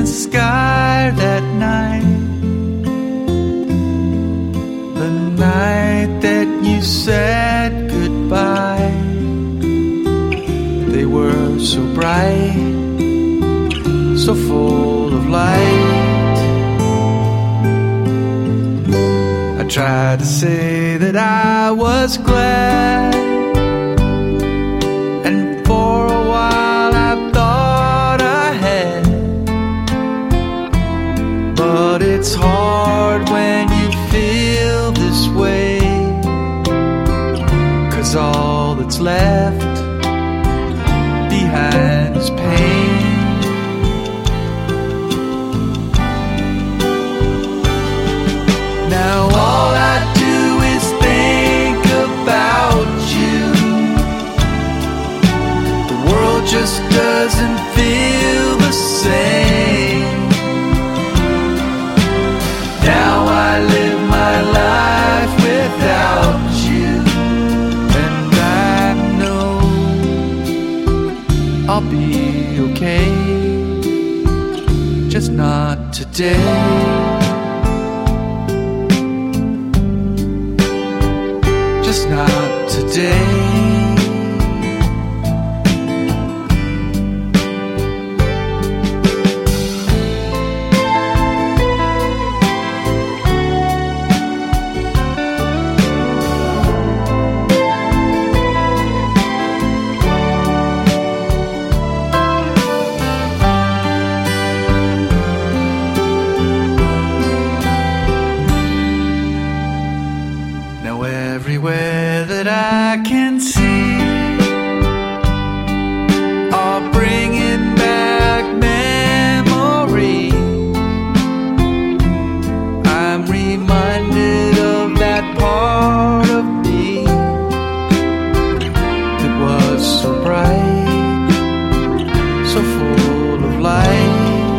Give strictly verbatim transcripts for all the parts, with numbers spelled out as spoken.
sky that night, the night that you said goodbye. They were so bright, so full of light. I tried to say that I was glad, and for a while I thought I had. But it's hard when you feel this way, 'cause all that's left behind is pain. Now all I do is think about you. The world just doesn't feel the same. Now I live my life without you, and I know I'll be okay, just not today. Just not today. Everywhere that I can see are bringing back memories. I'm reminded of that part of me that was so bright, so full of light.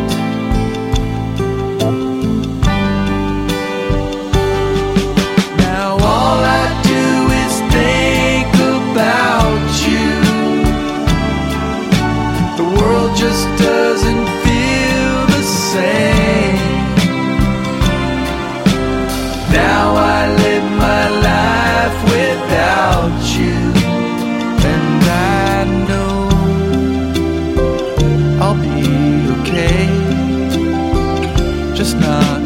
Just doesn't feel the same. Now I live my life without you, and I know I'll be okay, just not